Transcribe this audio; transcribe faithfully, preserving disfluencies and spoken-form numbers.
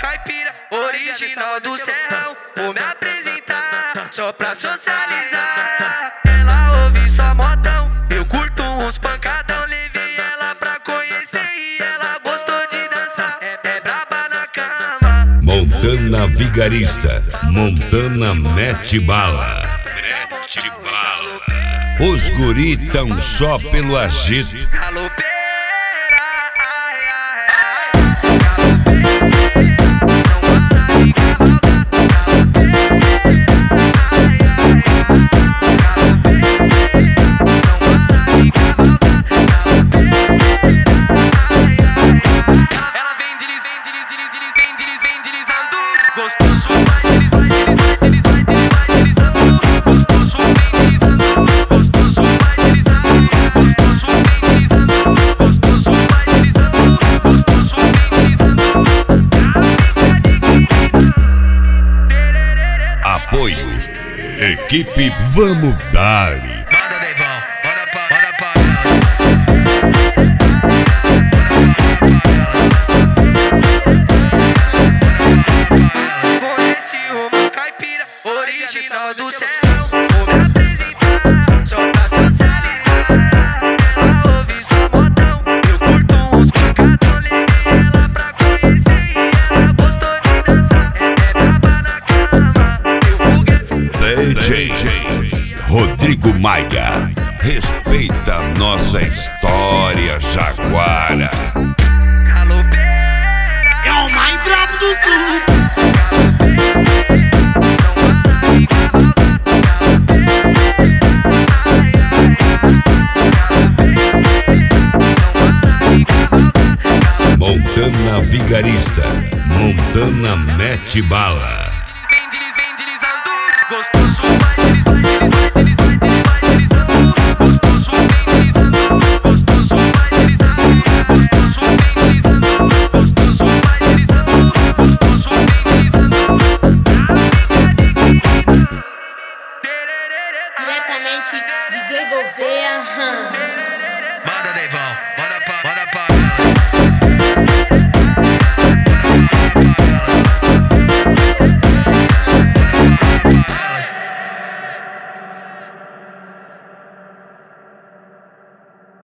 caipira, original do serrão. Vou me apresentar, só pra socializar. Ela ouve só modão, eu curto uns pancadão. Levei ela pra conhecer e ela gostou de dançar. É, é braba na cama. Montana Vigarista, Montana mete bala, mete bala. Os guri tão só pelo agito. Galopeira, ai, ai, ai. Ela vem delis, vem delis, delis, delis, vem delis, vem deslizando. Gostoso, vai delis, vai delis, vai delis, vai delis, vai deslizando. Gostoso, vem deslizando. Gostoso, vai deslizando. Gostoso, vem deslizando. Gostoso, vai deslizando. Gostoso, vem deslizando. Apoio, equipe Vamos Dar. Manda, Deivão, manda pra, manda pra ela. Conheci uma caipira, original do serrão. Vou me apresentar, só pra socializar. Ela ouve só modão, eu curto uns pancadão. Levei ela pra conhecer e ela gostou de dançar. É, é braba na cama, eu vulguei. D J Rodrigo Maia, respeita nossa história jaguara. Galopeira, É o mais brabo do sul. Montana Vigarista, Montana mete bala. Vem delis, vem deslizando. Gostoso, vai delis, vai delis, vai delis, vai delis, vai deslizando. Gostoso, vem deslizando. Gostoso, vai deslizando. Gostoso, vem deslizando. Gostoso, vai deslizando. Gostoso, vem deslizando. Diretamente D J Gouveia. Manda, Deivão.